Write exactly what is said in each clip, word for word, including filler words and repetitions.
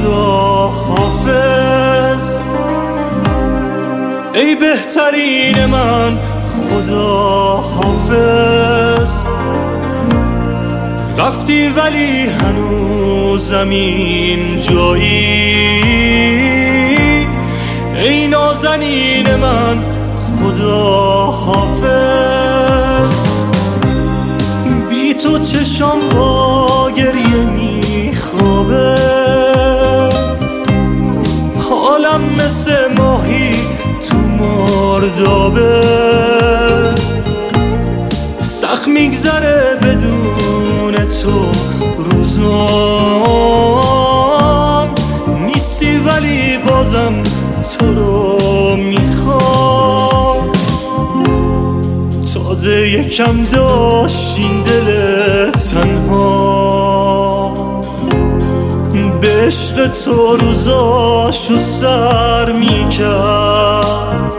خدا حافظ. ای بهترین من خدا حافظ. رفتی ولی هنوزم این جایی. ای نازنین من خدا حافظ. بی تو چشام با گریه میخوابه، حالم مثل ماهی تو مردابه. سخت میگذره بدون تو روزام، نیستی ولی بازم تو رو میخوام. تازه یکم داشتین دل تنها، به عشق تو روزاشو سر میکرد.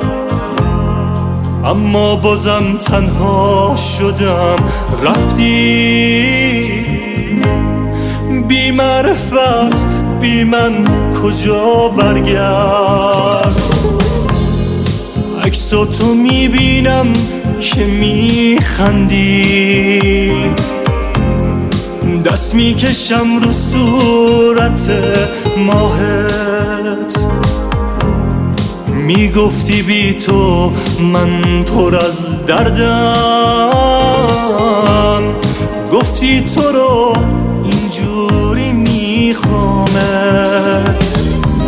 اما بازم تنها شدم، رفتی بی معرفت، بی من کجا برگرد. عکساتو میبینم که میخندی، دست میکشم رو صورت ماهت. میگفتی بی تو من پر از دردم، گفتی تو رو اینجوری میخوامت.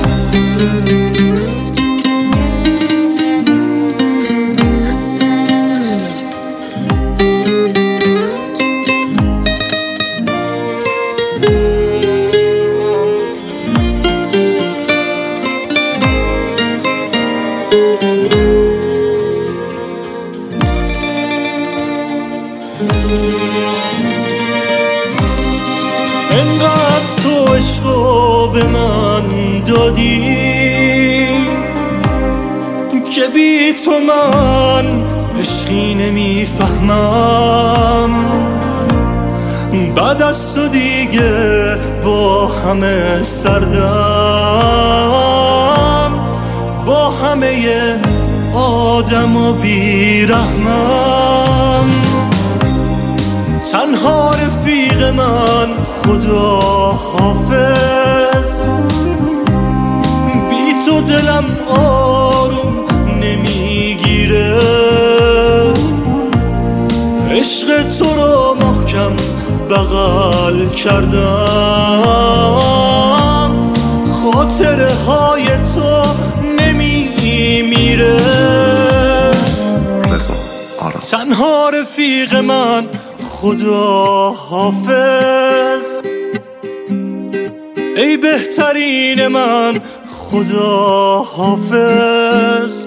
انقدر تو عشقو به من دادی که بی تو من عشقی نمیفهمم. بعد از تو دیگه با همه سردم، با همه آدم و بیرحمم. تنها رفیق من خدا حافظ. بی تو دلم آروم نمیگیره، عشق تو رو محکم بغل کردم. خاطره های تو نمیمیره. تنها رفیق من خدا حافظ. ای بهترین من خدا حافظ.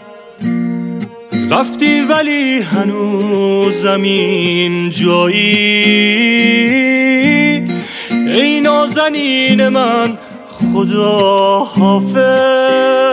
رفتی ولی هنوزم این جایی. ای نازنین من خدا حافظ.